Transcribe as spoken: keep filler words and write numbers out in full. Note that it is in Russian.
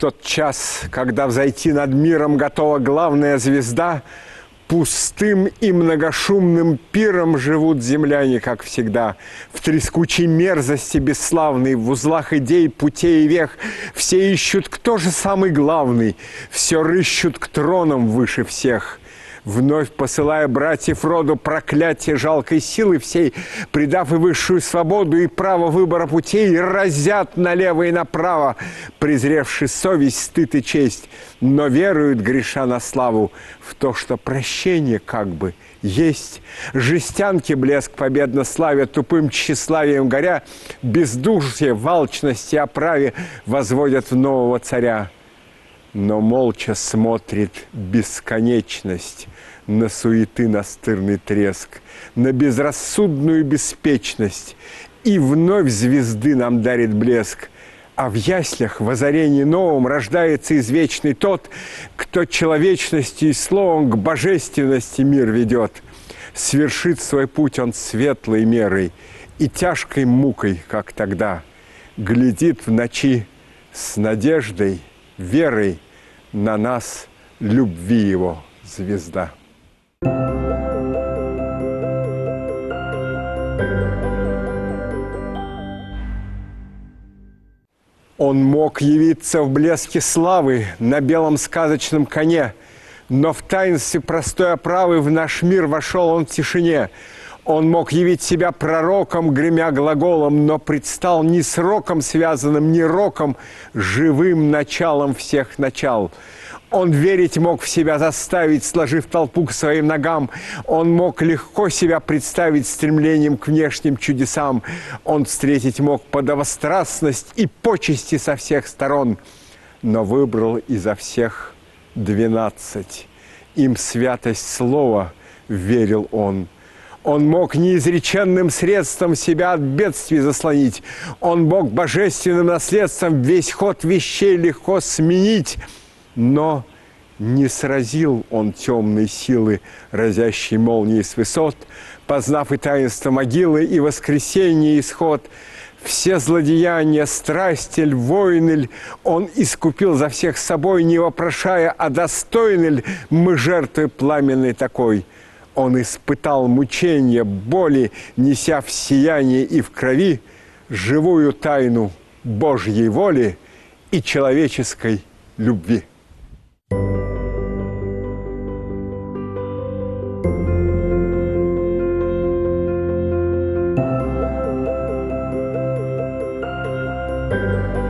тот час, когда взойти над миром готова главная звезда, пустым и многошумным пиром живут земляне, как всегда. В трескучей мерзости бесславной, в узлах идей, путей и вех все ищут, кто же самый главный, все рыщут к тронам выше всех. Вновь посылая братьев роду проклятие жалкой силы всей, придав и высшую свободу, и право выбора путей, разят налево и направо, презревши совесть, стыд и честь, но веруют, греша на славу, в то, что прощение как бы есть. Жестянки блеск победно славя, тупым тщеславием горя, бездушие, в алчности, оправе возводят в нового царя. Но молча смотрит бесконечность на суеты настырный треск, на безрассудную беспечность, и вновь звезды нам дарит блеск. А в яслях в озарении новом рождается извечный тот, кто человечностью и словом к божественности мир ведет. Свершит свой путь он светлой мерой и тяжкой мукой, как тогда, глядит в ночи с надеждой, верой на нас, любви его звезда. Он мог явиться в блеске славы на белом сказочном коне, но в таинстве простой оправы в наш мир вошел он в тишине. Он мог явить себя пророком, гремя глаголом, но предстал не с роком связанным, не роком, живым началом всех начал. Он верить мог в себя заставить, сложив толпу к своим ногам. Он мог легко себя представить стремлением к внешним чудесам. Он встретить мог подобострастность и почести со всех сторон, но выбрал изо всех двенадцать. Им святость слова верил он. Он мог неизреченным средством себя от бедствий заслонить. Он мог божественным наследством весь ход вещей легко сменить. Но не сразил он темной силы, разящей молнии с высот, познав и таинство могилы, и воскресенье исход. Все злодеяния, страсти ль, войны ль, он искупил за всех собой, не вопрошая, а достойны ль мы жертвы пламенной такой. Он испытал мучения, боли, неся в сиянии и в крови живую тайну Божьей воли и человеческой любви. Thank you.